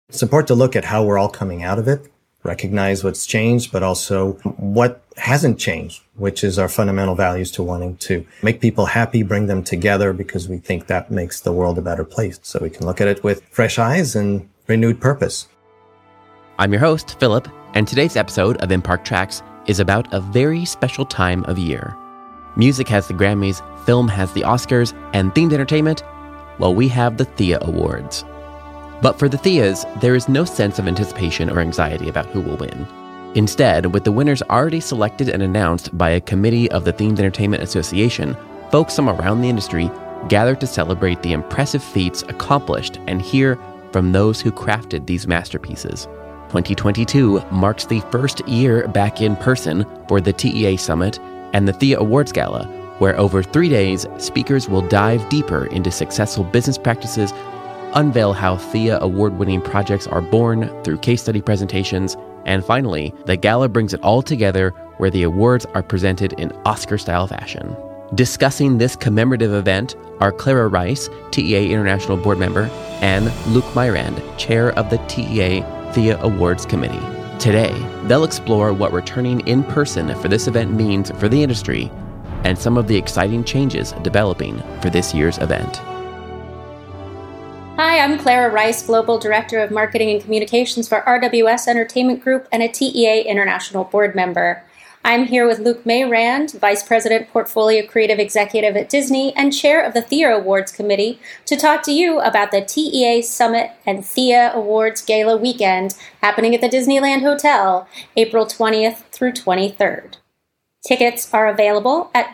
It's important to look at how we're all coming out of it, recognize what's changed, but also what hasn't changed, which is our fundamental values to wanting to make people happy, bring them together, because we think that makes the world a better place. So we can look at it with fresh eyes and renewed purpose. I'm your host, Philip, and today's episode of In Park Tracks is about a very special time of year. Music has the Grammys, film has the Oscars, and themed entertainment, well, we have the Thea Awards. But for the Theas, there is no sense of anticipation or anxiety about who will win. Instead, with the winners already selected and announced by a committee of the Themed Entertainment Association, folks from around the industry gather to celebrate the impressive feats accomplished and hear from those who crafted these masterpieces. 2022 marks the first year back in person for the TEA Summit and the Thea Awards Gala, where over 3 days, speakers will dive deeper into successful business practices, unveil how Thea award-winning projects are born through case study presentations, and finally, the gala brings it all together where the awards are presented in Oscar-style fashion. Discussing this commemorative event are Clara Rice, TEA International Board Member, and Luc Meyrand, Chair of the TEA Thea Awards Committee. Today, they'll explore what returning in person for this event means for the industry and some of the exciting changes developing for this year's event. Hi, I'm Clara Rice, Global Director of Marketing and Communications for RWS Entertainment Group and a TEA International Board Member. I'm here with Luc Meyrand, Vice President, Portfolio Creative Executive at Disney and Chair of the Thea Awards Committee, to talk to you about the TEA Summit and Thea Awards Gala weekend happening at the Disneyland Hotel, April 20th through 23rd. Tickets are available at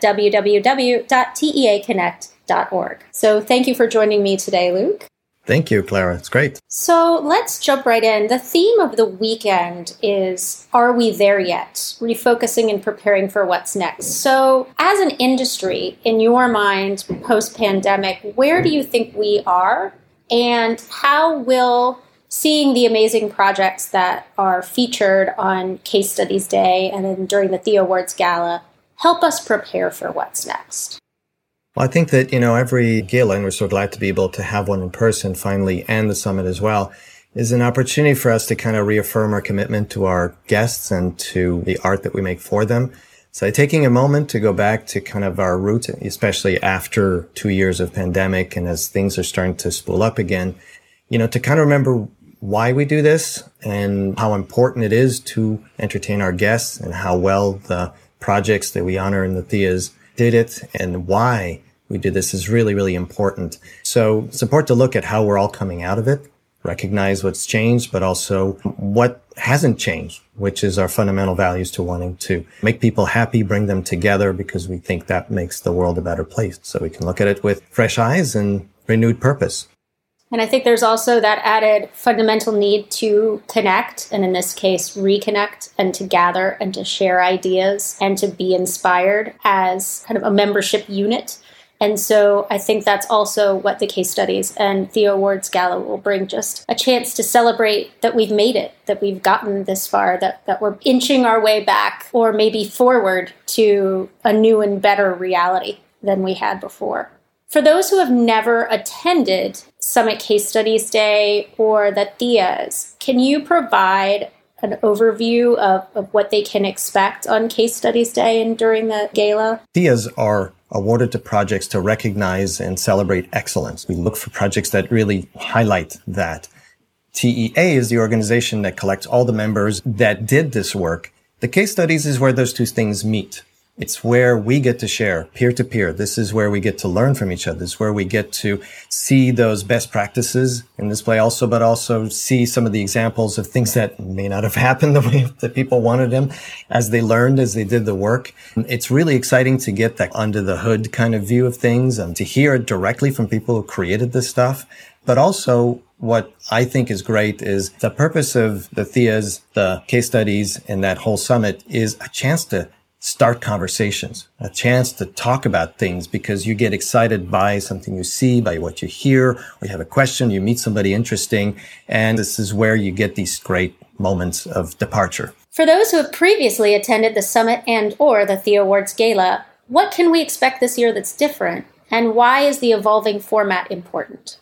www.teaconnect.org. So thank you for joining me today, Luc. Thank you, Clara. It's great. So let's jump right in. The theme of the weekend is, Are We There Yet? Refocusing and preparing for what's next. So as an industry, in your mind, post-pandemic, where do you think we are? And how will seeing the amazing projects that are featured on Case Studies Day and then during the Thea Awards Gala help us prepare for what's next? Well, I think that, every gala, and we're so glad to be able to have one in person finally, and the summit as well, is an opportunity for us to kind of reaffirm our commitment to our guests and to the art that we make for them. So taking a moment to go back to kind of our roots, especially after 2 years of pandemic and as things are starting to spool up again, to kind of remember why we do this and how important it is to entertain our guests and how well the projects that we honor in the Theas did it and why we did this is really, really important. So it's important to look at how we're all coming out of it, recognize what's changed, but also what hasn't changed, which is our fundamental values to wanting to make people happy, bring them together, because we think that makes the world a better place. So we can look at it with fresh eyes and renewed purpose. And I think there's also that added fundamental need to connect, and in this case, reconnect, and to gather and to share ideas and to be inspired as kind of a membership unit. And so I think that's also what the Case Studies and Thea Awards Gala will bring, just a chance to celebrate that we've made it, that we've gotten this far, that we're inching our way back or maybe forward to a new and better reality than we had before. For those who have never attended Summit Case Studies Day or the Theas, can you provide an overview of what they can expect on Case Studies Day and during the gala? Theas are awarded to projects to recognize and celebrate excellence. We look for projects that really highlight that. TEA is the organization that collects all the members that did this work. The case studies is where those two things meet. It's where we get to share peer-to-peer. This is where we get to learn from each other. It's where we get to see those best practices in display also, but also see some of the examples of things that may not have happened the way that people wanted them as they learned, as they did the work. It's really exciting to get that under the hood kind of view of things and to hear it directly from people who created this stuff. But also what I think is great is the purpose of the Theas, the case studies, and that whole summit is a chance to start conversations, a chance to talk about things because you get excited by something you see, by what you hear, or you have a question, you meet somebody interesting, and this is where you get these great moments of departure. For those who have previously attended the Summit and or the Thea Awards Gala, what can we expect this year that's different, and why is the evolving format important?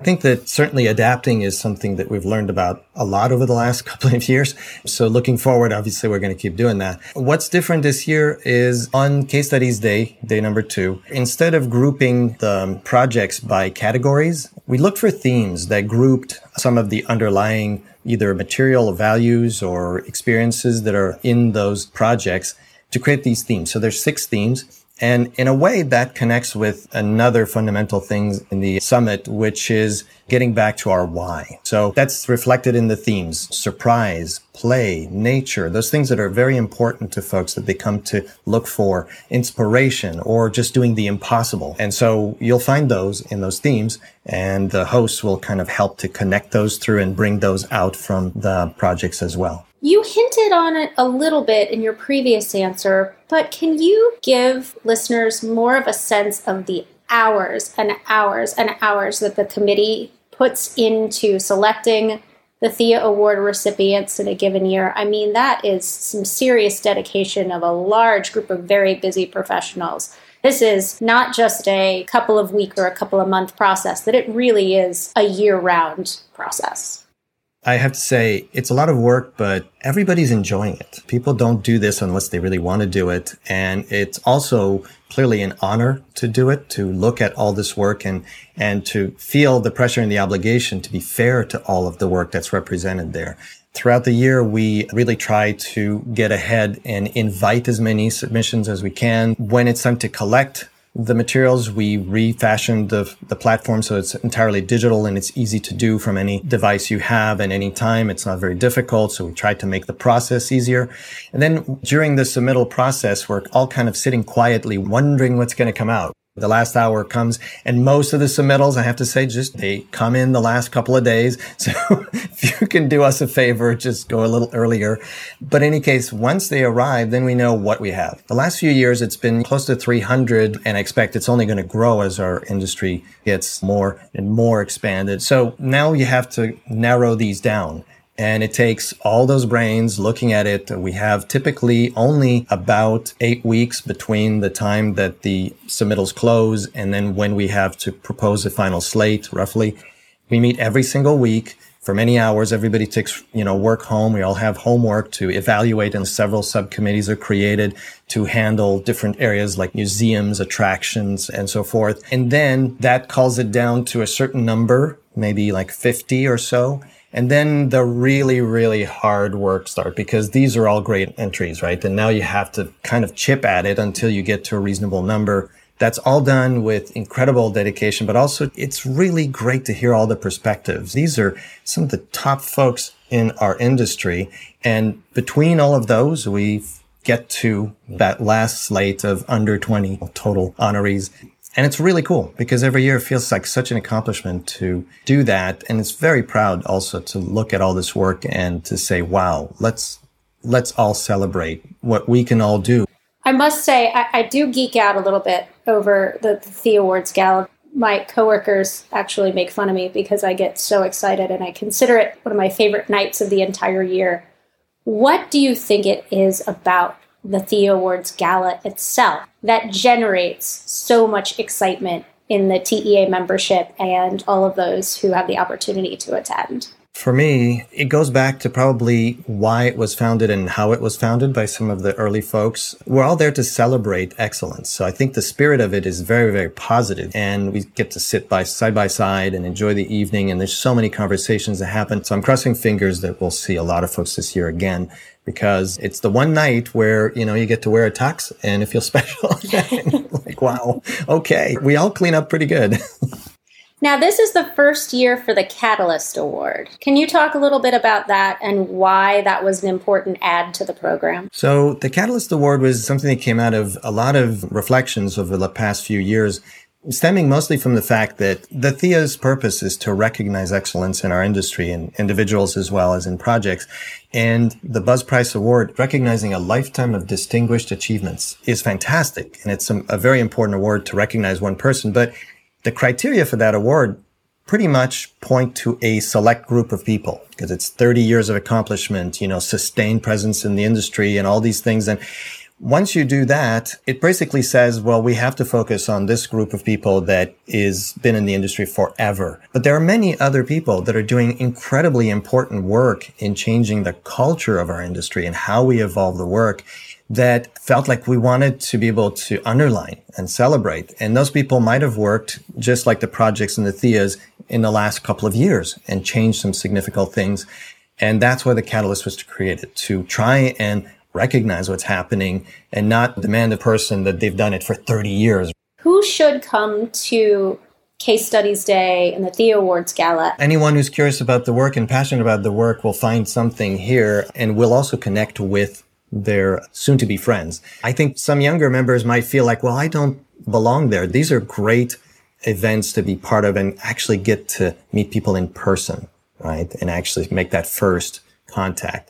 I think that certainly adapting is something that we've learned about a lot over the last couple of years. So looking forward, obviously, we're going to keep doing that. What's different this year is on Case Studies Day number 2, instead of grouping the projects by categories, we looked for themes that grouped some of the underlying either material values or experiences that are in those projects to create these themes. So there's 6 themes. And in a way, that connects with another fundamental thing in the summit, which is getting back to our why. So that's reflected in the themes: surprise, play, nature, those things that are very important to folks that they come to look for, inspiration, or just doing the impossible. And so you'll find those in those themes, and the hosts will kind of help to connect those through and bring those out from the projects as well. You hinted on it a little bit in your previous answer, but can you give listeners more of a sense of the hours and hours and hours that the committee puts into selecting the Thea Award recipients in a given year? I mean, that is some serious dedication of a large group of very busy professionals. This is not just a couple of week or a couple of month process, that it really is a year-round process. I have to say, it's a lot of work, but everybody's enjoying it. People don't do this unless they really want to do it. And it's also clearly an honor to do it, to look at all this work and to feel the pressure and the obligation to be fair to all of the work that's represented there. Throughout the year, we really try to get ahead and invite as many submissions as we can. When it's time to collect the materials, we refashioned the platform so it's entirely digital and it's easy to do from any device you have at any time. It's not very difficult, so we tried to make the process easier. And then during the submittal process, we're all kind of sitting quietly wondering what's going to come out. The last hour comes, and most of the submittals, I have to say, they come in the last couple of days. So if you can do us a favor, just go a little earlier. But in any case, once they arrive, then we know what we have. The last few years, it's been close to 300, and I expect it's only going to grow as our industry gets more and more expanded. So now you have to narrow these down. And it takes all those brains looking at it. We have typically only about 8 weeks between the time that the submittals close and then when we have to propose a final slate, roughly. We meet every single week for many hours. Everybody takes, work home. We all have homework to evaluate, and several subcommittees are created to handle different areas like museums, attractions, and so forth. And then that calls it down to a certain number, maybe like 50 or so. And then the really, really hard work starts, because these are all great entries, right? And now you have to kind of chip at it until you get to a reasonable number. That's all done with incredible dedication, but also it's really great to hear all the perspectives. These are some of the top folks in our industry. And between all of those, we get to that last slate of under 20 total honorees. And it's really cool because every year it feels like such an accomplishment to do that. And it's very proud also to look at all this work and to say, wow, let's all celebrate what we can all do. I must say, I do geek out a little bit over the Thea Awards Gala. My coworkers actually make fun of me because I get so excited, and I consider it one of my favorite nights of the entire year. What do you think it is about the Thea Awards Gala itself that generates so much excitement in the TEA membership and all of those who have the opportunity to attend? For me, it goes back to probably why it was founded and how it was founded by some of the early folks. We're all there to celebrate excellence. So I think the spirit of it is very, very positive. And we get to sit side by side and enjoy the evening. And there's so many conversations that happen. So I'm crossing fingers that we'll see a lot of folks this year again, because it's the one night where, you get to wear a tux and it feels special. Like, wow, okay, we all clean up pretty good. Now, this is the first year for the Catalyst Award. Can you talk a little bit about that and why that was an important add to the program? So the Catalyst Award was something that came out of a lot of reflections over the past few years, stemming mostly from the fact that the Thea's purpose is to recognize excellence in our industry and individuals as well as in projects. And the Buzz Price Award, recognizing a lifetime of distinguished achievements, is fantastic. And it's a very important award to recognize one person. But the criteria for that award pretty much point to a select group of people, because it's 30 years of accomplishment, sustained presence in the industry and all these things. And Once you do that, it basically says, well, we have to focus on this group of people that is been in the industry forever. But there are many other people that are doing incredibly important work in changing the culture of our industry and how we evolve the work that felt like we wanted to be able to underline and celebrate. And those people might have worked just like the projects and the THEAs in the last couple of years and changed some significant things. And that's why the catalyst was to create it, to try and recognize what's happening and not demand a person that they've done it for 30 years. Who should come to Case Studies Day and the THEA Awards Gala? Anyone who's curious about the work and passionate about the work will find something here and will also connect with their soon-to-be friends. I think some younger members might feel like, well, I don't belong there. These are great events to be part of and actually get to meet people in person, right? And actually make that first contact.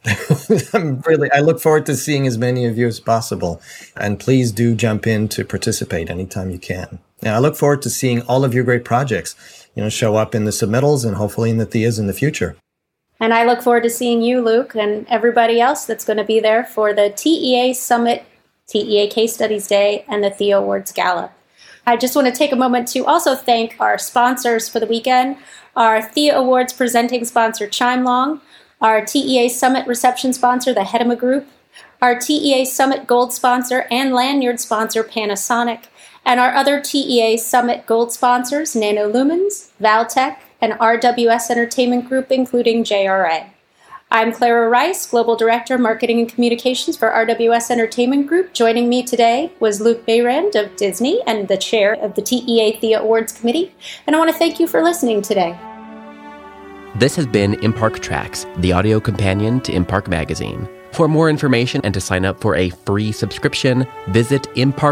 I look forward to seeing as many of you as possible. And please do jump in to participate anytime you can. Now, I look forward to seeing all of your great projects, show up in the submittals and hopefully in the THEAs in the future. And I look forward to seeing you, Luke, and everybody else that's going to be there for the TEA Summit, TEA Case Studies Day, and the THEA Awards Gala. I just want to take a moment to also thank our sponsors for the weekend, our THEA Awards presenting sponsor, Chimelong, our TEA Summit reception sponsor, the Hedema Group, our TEA Summit Gold sponsor and lanyard sponsor, Panasonic, and our other TEA Summit Gold sponsors, Nano Lumens, Valtech, and RWS Entertainment Group, including JRA. I'm Clara Rice, Global Director, Marketing and Communications for RWS Entertainment Group. Joining me today was Luc Behrend of Disney and the chair of the TEA THEA Awards Committee. And I want to thank you for listening today. This has been InPark Tracks, the audio companion to InPark Magazine. For more information and to sign up for a free subscription, visit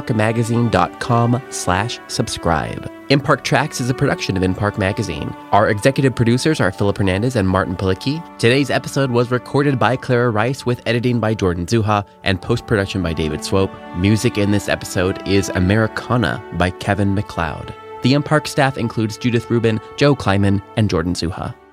inparkmagazine.com/subscribe. InPark Tracks is a production of InPark Magazine. Our executive producers are Philip Hernandez and Martin Palicki. Today's episode was recorded by Clara Rice with editing by Jordan Zuha and post-production by David Swope. Music in this episode is Americana by Kevin MacLeod. The InPark staff includes Judith Rubin, Joe Kleiman, and Jordan Zuha.